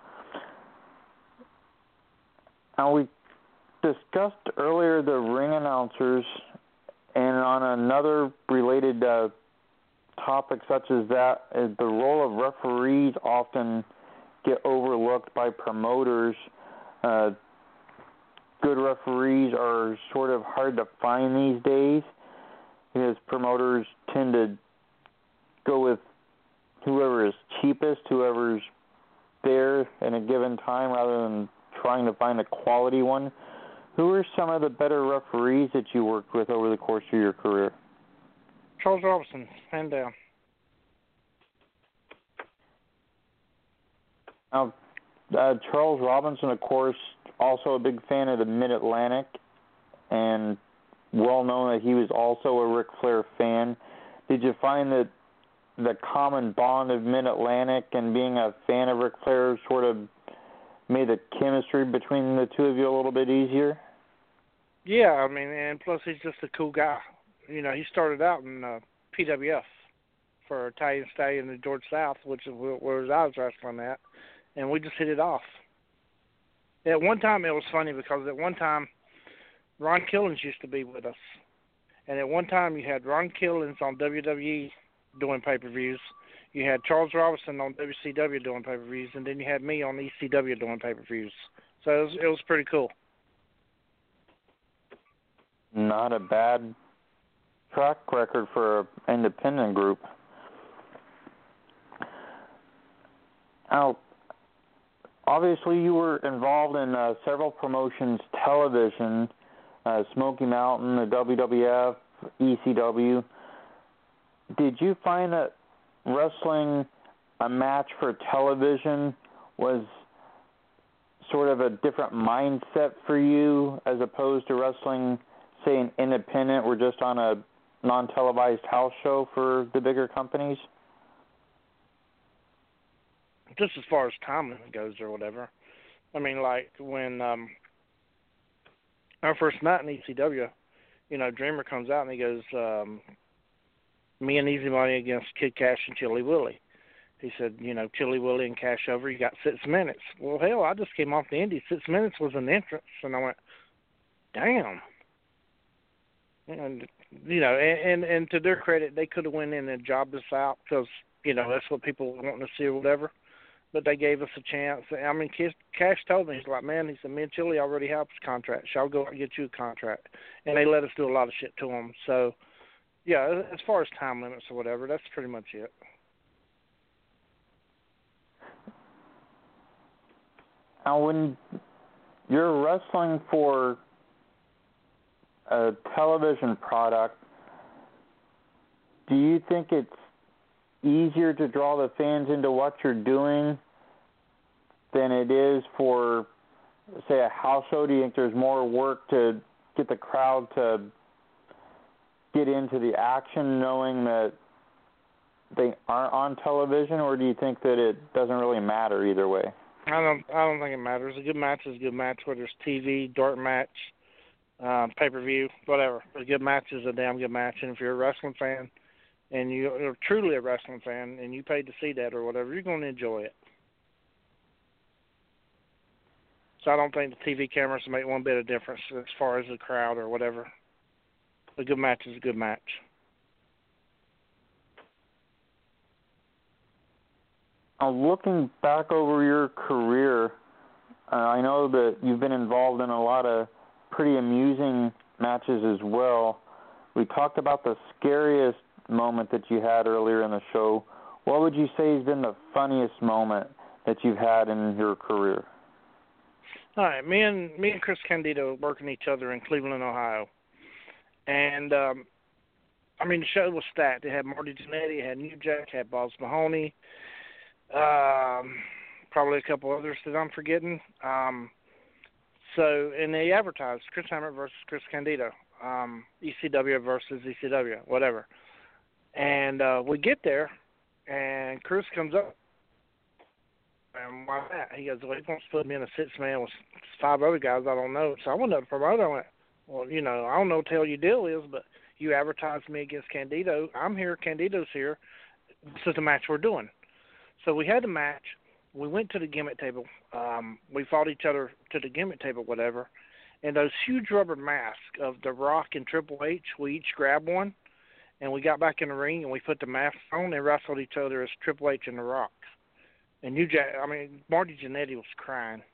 Speaker 2: Now, we discussed earlier the ring announcers, and on another related topic such as that, the role of referees often get overlooked by promoters. Good referees are sort of hard to find these days because promoters tend to go with whoever is cheapest, whoever's there in a given time rather than trying to find a quality one. Who are some of the better referees that you worked with over the course of your career?
Speaker 3: Charles Robinson, hand down.
Speaker 2: Now, Charles Robinson, of course, also a big fan of the Mid-Atlantic, and well known that he was also a Ric Flair fan. Did you find that the common bond of Mid-Atlantic and being a fan of Ric Flair sort of made the chemistry between the two of you a little bit easier?
Speaker 3: Yeah, I mean, and plus he's just a cool guy. You know, he started out in PWF for Italian Stallion and George South, which is where I was wrestling at, and we just hit it off. At one time, it was funny because at one time, Ron Killings used to be with us. And at one time, you had Ron Killings on WWE doing pay-per-views. You had Charles Robinson on WCW doing pay-per-views, and then you had me on ECW doing pay-per-views. So it was pretty cool.
Speaker 2: Not a bad track record for an independent group. Now, obviously you were involved in several promotions, television, Smoky Mountain, the WWF, ECW. Did you find that wrestling a match for television was sort of a different mindset for you as opposed to wrestling, say, an independent or just on a non-televised house show for the bigger companies?
Speaker 3: Just as far as time limit goes or whatever. I mean, like when our first night in ECW, you know, Dreamer comes out and he goes, me and Easy Money against Kid Cash and Chili Willie. He said, you know, Chili Willie and Cash over, you got 6 minutes. Well, hell, I just came off the Indies. 6 minutes was an entrance. And I went, damn. And, you know, and to their credit, they could have went in and jobbed us out because, you know, that's what people want to see or whatever. But they gave us a chance. I mean, Cash told me, he's like, man, he said, me and Chili already have this contract. So I'll go and get you a contract. And they let us do a lot of shit to them. So, yeah, as far as time limits or whatever, that's pretty much it.
Speaker 2: Now, when you're wrestling for a television product, do you think it's easier to draw the fans into what you're doing than it is for, say, a house show? Do you think there's more work to get the crowd to get into the action knowing that they aren't on television, or do you think that it doesn't really matter either way?
Speaker 3: I don't think it matters. A good match is a good match, whether it's TV, dark match, pay-per-view, whatever. A good match is a damn good match, and if you're a wrestling fan and you're truly a wrestling fan and you paid to see that or whatever, you're going to enjoy it. So I don't think the TV cameras make one bit of difference as far as the crowd or whatever. A good match is a good match.
Speaker 2: Looking back over your career, I know that you've been involved in a lot of pretty amusing matches as well. We talked about the scariest moment that you had earlier in the show. What would you say has been the funniest moment that you've had in your career?
Speaker 3: All right, me and Chris Candido working each other in Cleveland, Ohio. And, I mean, the show was stacked. It had Marty Jannetty, it had New Jack, it had Boss Mahoney, probably a couple others that I'm forgetting. So, and they advertised Chris Hammer versus Chris Candido, ECW versus ECW, whatever. And we get there, and Chris comes up, And why that? He goes, well, he wants to put me in a 6-man with 5 other guys I don't know. So I went up to promote. I went, well, you know, I don't know what the hell your deal is, but you advertised me against Candido. I'm here. Candido's here. This is the match we're doing. So we had the match. We went to the gimmick table. We fought each other to the gimmick table, whatever. And those huge rubber masks of The Rock and Triple H, we each grabbed one, and we got back in the ring, and we put the masks on and wrestled each other as Triple H and The Rock. And Marty Jannetty was crying.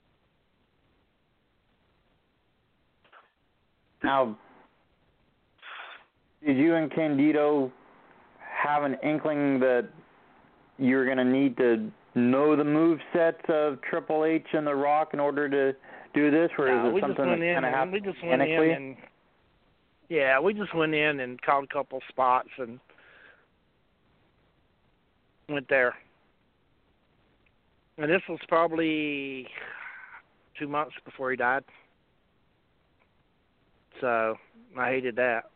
Speaker 2: Now, did you and Candido have an inkling that you're going to need to know the move sets of Triple H and The Rock in order to do this, or is it something that kind of happened?
Speaker 3: We just went in and we just went in and caught a couple spots and went there. And this was probably 2 months before he died. So I hated that.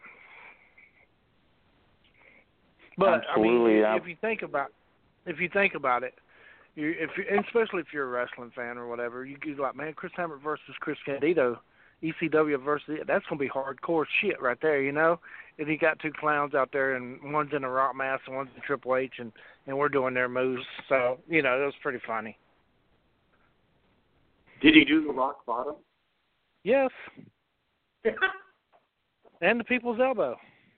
Speaker 3: But
Speaker 2: Absolutely,
Speaker 3: I mean, if you think about it, especially if you're a wrestling fan or whatever, you go like, man, Chris Hammer versus Chris Candido, ECW versus, that's gonna be hardcore shit right there, you know. And you got 2 clowns out there, and one's in a Rock mask and one's in Triple H, and we're doing their moves. So you know, it was pretty funny.
Speaker 4: Did he do the Rock Bottom?
Speaker 3: Yes. And the People's Elbow.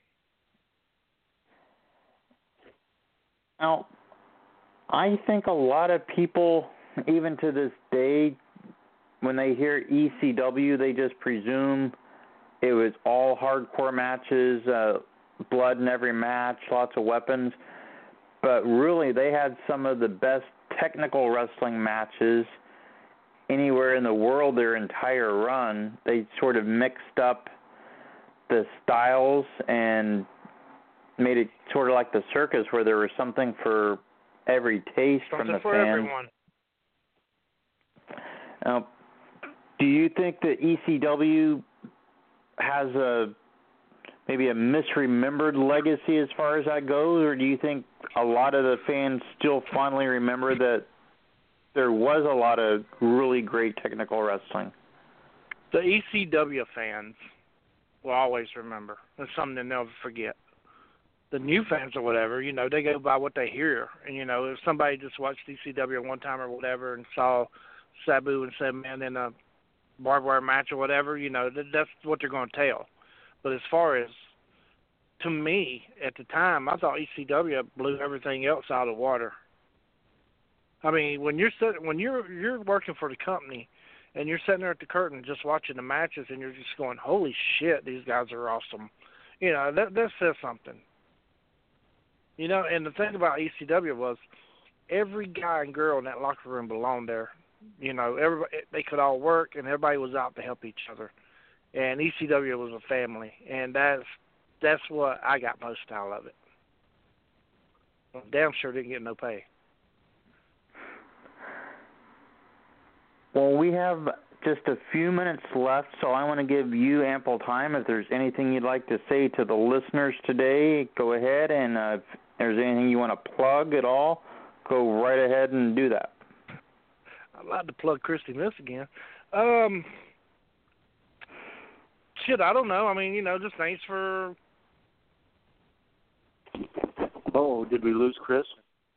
Speaker 2: Now, I think a lot of people, even to this day, when they hear ECW, they just presume it was all hardcore matches, blood in every match, lots of weapons. But really, they had some of the best technical wrestling matches anywhere in the world their entire run. They sort of mixed up the styles and made it sort of like the circus, where there was something for every taste from the fans.
Speaker 3: For everyone.
Speaker 2: Now, do you think that ECW has maybe a misremembered legacy as far as that goes, or do you think a lot of the fans still fondly remember that there was a lot of really great technical wrestling?
Speaker 3: The ECW fans will always remember. It's something they'll never forget. The new fans or whatever, you know, they go by what they hear. And, you know, if somebody just watched ECW one time or whatever and saw Sabu and 7-Man in a barbed wire match or whatever, you know, that's what they're going to tell. But as far as, to me, at the time, I thought ECW blew everything else out of the water. I mean, when you're working for the company and you're sitting there at the curtain just watching the matches and you're just going, holy shit, these guys are awesome. You know, that says something. You know, and the thing about ECW was every guy and girl in that locker room belonged there. You know, everybody, they could all work, and everybody was out to help each other. And ECW was a family, and that's what I got most out of it. I'm damn sure didn't get no pay.
Speaker 2: Well, we have just a few minutes left, so I want to give you ample time. If there's anything you'd like to say to the listeners today, go ahead, and if there's anything you want to plug at all, go right ahead and do that.
Speaker 3: I'd like to plug Christy Miss again. Shit, I don't know. I mean, you know, just thanks for...
Speaker 4: Oh, did we lose Chris?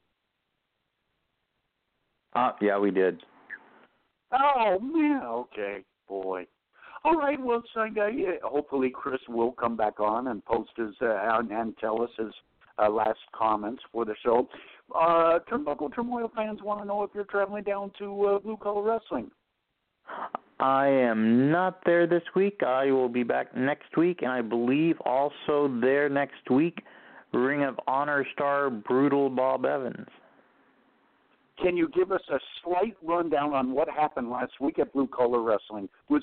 Speaker 2: Yeah, we did.
Speaker 4: Oh, man, okay, boy. All right, well, so, hopefully Chris will come back on and post his and tell us his last comments for the show. Turnbuckle Turmoil fans want to know if you're traveling down to Blue Collar Wrestling.
Speaker 2: I am not there this week. I will be back next week, and I believe also there next week, Ring of Honor star Brutal Bob Evans.
Speaker 4: Can you give us a slight rundown on what happened last week at Blue Collar Wrestling? Was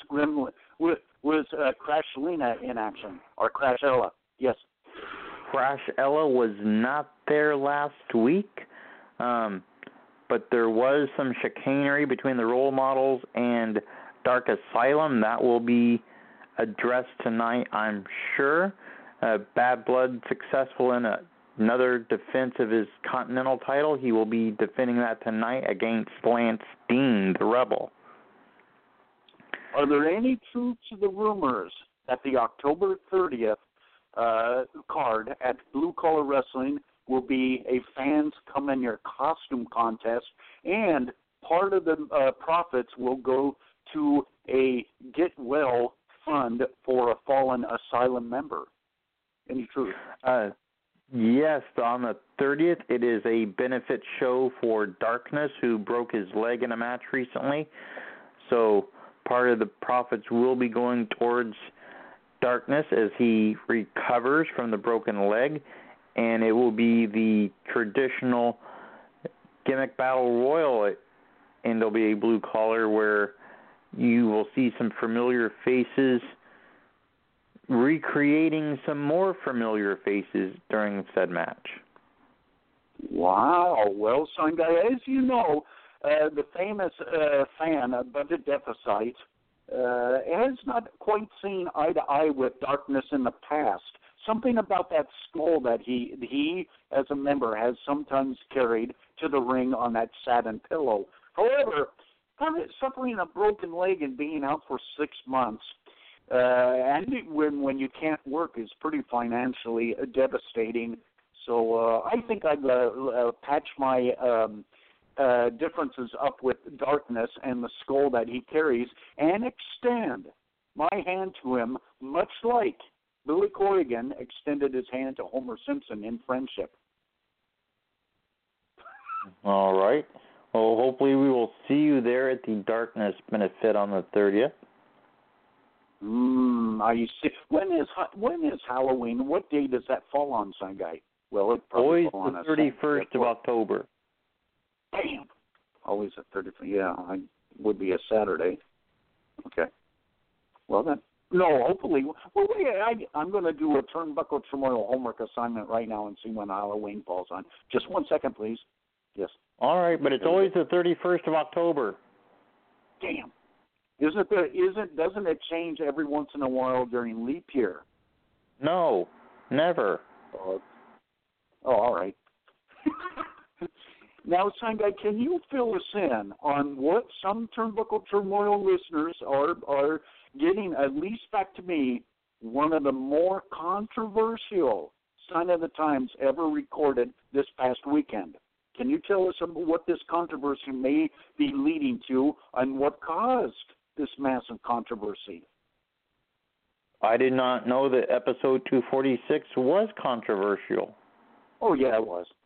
Speaker 4: Crash Lena in action, or Crash Ella? Yes.
Speaker 2: Crash Ella was not there last week, but there was some chicanery between the role models and Dark Asylum. That will be addressed tonight, I'm sure. Bad Blood successful in another defense of his Continental title. He will be defending that tonight against Lance Dean, the Rebel.
Speaker 4: Are there any truth to the rumors that the October 30th card at Blue Collar Wrestling will be a fans come in your costume contest, and part of the profits will go to a get well fund for a fallen asylum member? Any truth?
Speaker 2: Yes, on the 30th, it is a benefit show for Darkness, who broke his leg in a match recently. So part of the profits will be going towards Darkness as he recovers from the broken leg, and it will be the traditional gimmick battle royal at NWA Blue Collar, where you will see some familiar faces recreating some more familiar faces during said match.
Speaker 4: Wow. Well, son guy, as you know, the famous fan, Budget Deficit, has not quite seen eye to eye with Darkness in the past. Something about that skull that he as a member, has sometimes carried to the ring on that satin pillow. However, suffering a broken leg and being out for 6 months, and when you can't work, is pretty financially devastating. So I think I'd patch my differences up with Darkness and the skull that he carries, and extend my hand to him, much like Billy Corrigan extended his hand to Homer Simpson in friendship.
Speaker 2: All right. Well, hopefully we will see you there at the Darkness benefit on the 30th.
Speaker 4: I see. When is Halloween? What day does that fall on, son guy? Well, it probably
Speaker 2: always
Speaker 4: fall on
Speaker 2: the 31st of October.
Speaker 4: Damn. Always the 31st. Yeah, I would be a Saturday. Okay. Well then. No, hopefully. Well, wait, I'm going to do a Turnbuckle Turmoil homework assignment right now and see when Halloween falls on. Just 1 second, please. Yes.
Speaker 2: All right, but it's always the 31st of October.
Speaker 4: Damn. Doesn't it change every once in a while during leap year?
Speaker 2: No, never.
Speaker 4: Oh, all right. Now, son guy, can you fill us in on what some Turnbuckle Turmoil listeners are getting, at least back to me, one of the more controversial Sign of the Times ever recorded this past weekend? Can you tell us what this controversy may be leading to and what caused this massive controversy?
Speaker 2: I did not know that episode 246 was controversial.
Speaker 4: Oh, yeah, it was.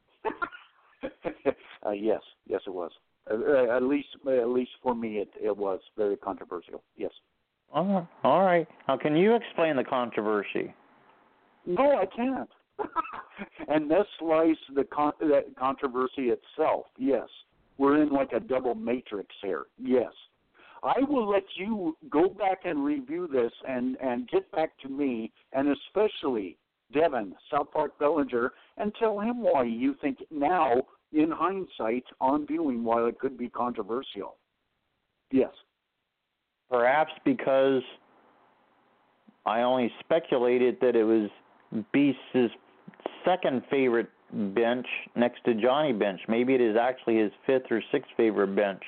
Speaker 4: Yes, it was. At least for me, it was very controversial. Yes.
Speaker 2: All right. Now, can you explain the controversy?
Speaker 4: No, I can't. And this lies the controversy itself. Yes, we're in like a double matrix here. Yes, I will let you go back and review this and get back to me, and especially Devin, South Park Bellinger, and tell him why you think now, in hindsight, on viewing, why it could be controversial. Yes.
Speaker 2: Perhaps because I only speculated that it was Beast's second favorite bench next to Johnny Bench. Maybe it is actually his fifth or sixth favorite bench.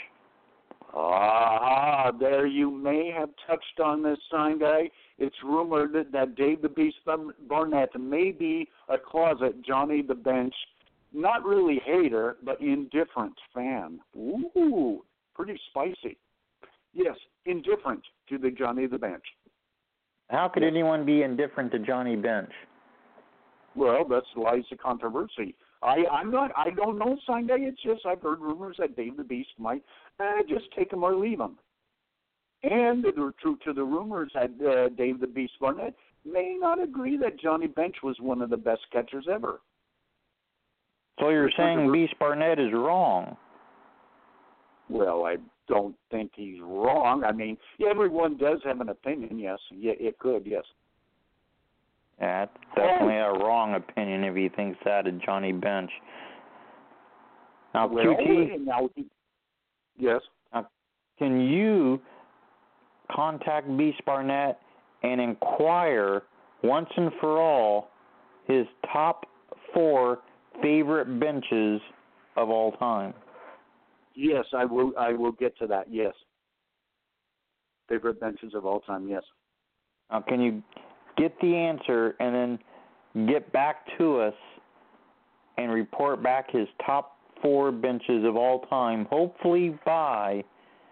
Speaker 4: There you may have touched on this, sign guy. It's rumored that Dave the Beast Barnett may be a closet Johnny the Bench, not really hater, but indifferent fan. Ooh, pretty spicy. Yes, indifferent to the Johnny the Bench.
Speaker 2: How could anyone be indifferent to Johnny Bench?
Speaker 4: Well, that's lies the controversy. I don't know, sign guy. It's just I've heard rumors that Dave the Beast might just take him or leave him. And true to the rumors that Dave the Beast Barnett may not agree that Johnny Bench was one of the best catchers ever.
Speaker 2: So you're saying Beast Barnett is wrong?
Speaker 4: Well, I don't think he's wrong. I mean, everyone does have an opinion, yes. Yeah, it could, yes.
Speaker 2: Yeah, that's definitely a wrong opinion if he thinks that of Johnny Bench. Now,
Speaker 4: well,
Speaker 2: QT,
Speaker 4: yes.
Speaker 2: Can you contact Beast Barnett and inquire once and for all his top 4 favorite benches of all time.
Speaker 4: Yes, I will get to that. Yes. Favorite benches of all time. Yes.
Speaker 2: Now, can you get the answer and then get back to us and report back his top 4 benches of all time, hopefully by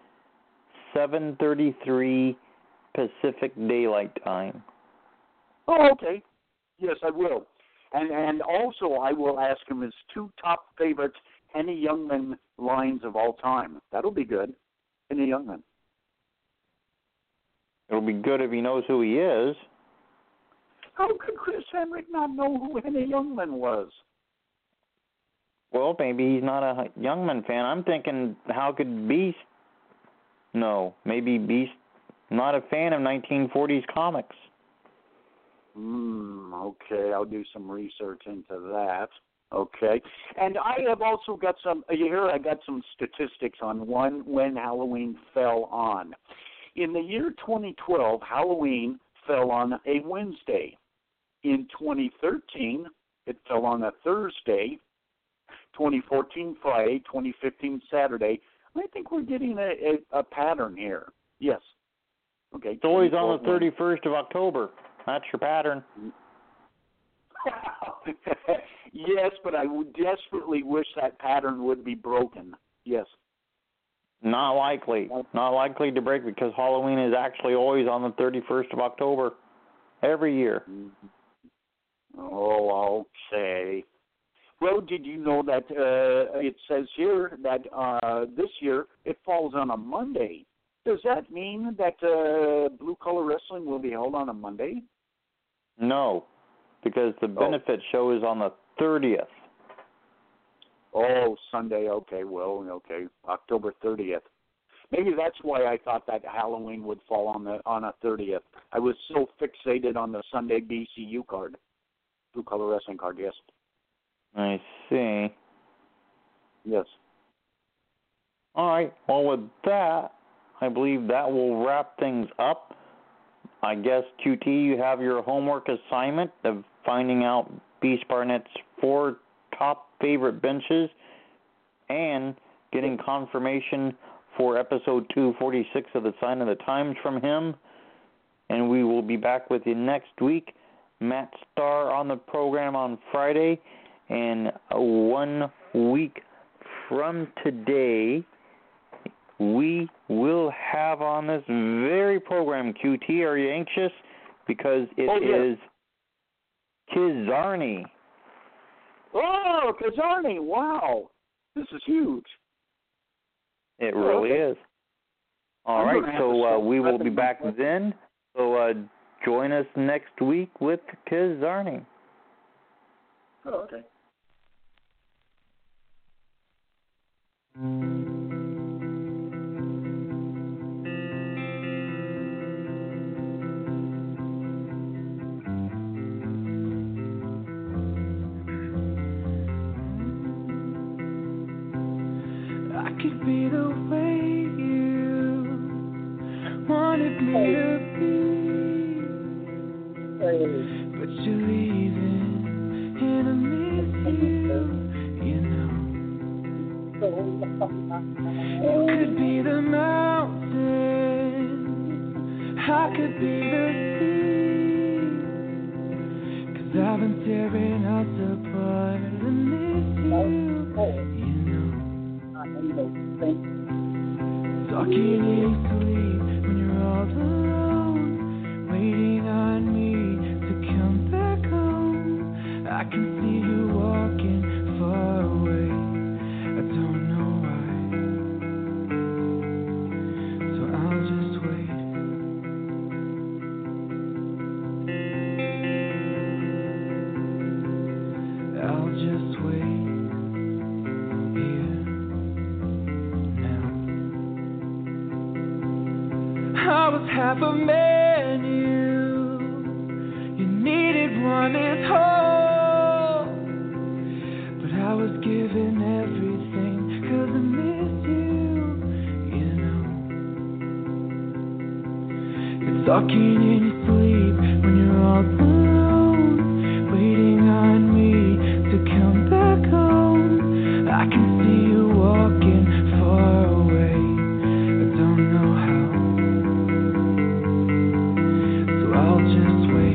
Speaker 2: 7:33 Pacific Daylight Time?
Speaker 4: Oh, okay. Yes, I will. And also I will ask him his 2 top favorite Henny Youngman lines of all time. That'll be good. Henny Youngman.
Speaker 2: It'll be good if he knows who he is.
Speaker 4: How could Chris Henrik not know who Henny Youngman was?
Speaker 2: Well, maybe he's not a Youngman fan. I'm thinking, how could Beast know? Maybe Beast not a fan of 1940s comics.
Speaker 4: Okay, I'll do some research into that. Okay. And I have also got I got some statistics on when Halloween fell on. In the year 2012, Halloween fell on a Wednesday. In 2013, it fell on a Thursday. 2014, Friday. 2015, Saturday. I think we're getting a pattern here. Yes. Okay.
Speaker 2: It's always on the 31st of October. That's your pattern.
Speaker 4: Yes, but I would desperately wish that pattern would be broken. Yes.
Speaker 2: Not likely. Not likely to break because Halloween is actually always on the 31st of October every year.
Speaker 4: Oh, okay. Well, did you know that it says here that this year it falls on a Monday? Does that mean that Blue Collar Wrestling will be held on a Monday?
Speaker 2: No, because the benefit show is on the 30th.
Speaker 4: Oh, Sunday. Okay, well, okay, October 30th. Maybe that's why I thought that Halloween would fall on a 30th. I was so fixated on the Sunday BCU card, Blue Collar Wrestling card. Yes.
Speaker 2: I see.
Speaker 4: Yes.
Speaker 2: All right. Well, with that, I believe that will wrap things up. I guess, QT, you have your homework assignment of finding out Beast Barnett's 4 top favorite benches and getting confirmation for episode 246 of the Sign of the Times from him. And we will be back with you next week. Matt Starr on the program on Friday. And 1 week from today, we will have on this very program, QT, are you anxious? Because it is Kizarny.
Speaker 4: Oh, Kizarny, wow. This is huge.
Speaker 2: It really is. All right, so we will be back then. So join us next week with Kizarny.
Speaker 4: Oh, okay.
Speaker 5: I could be the way you wanted me to be, but you're leaving and I miss you know. You could be the mountain, I could be the sea, 'cause I've been tearing us apart and miss you know. Talking in sleep when you're all alone, waiting on me to come back home. I can see you walking far away. I don't know why, so I'll just wait. I'll just wait. I was half a man, you needed one as whole, but I was given everything 'cause I miss you know. You're talking in your sleep when you're all alone, waiting on me to come back home. I can see you walking far away. I don't know how, so I'll just wait.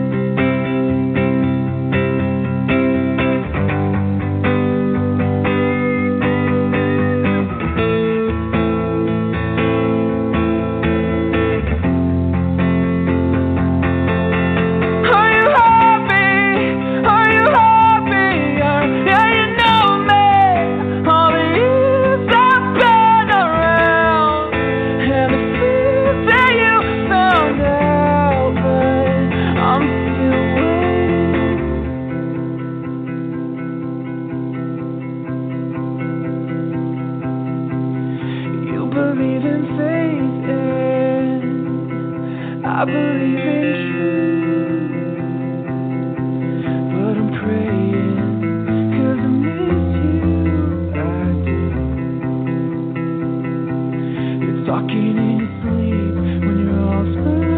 Speaker 5: I believe in truth, but I'm praying 'cause I miss you, I do. You're talking in your sleep when you're all spent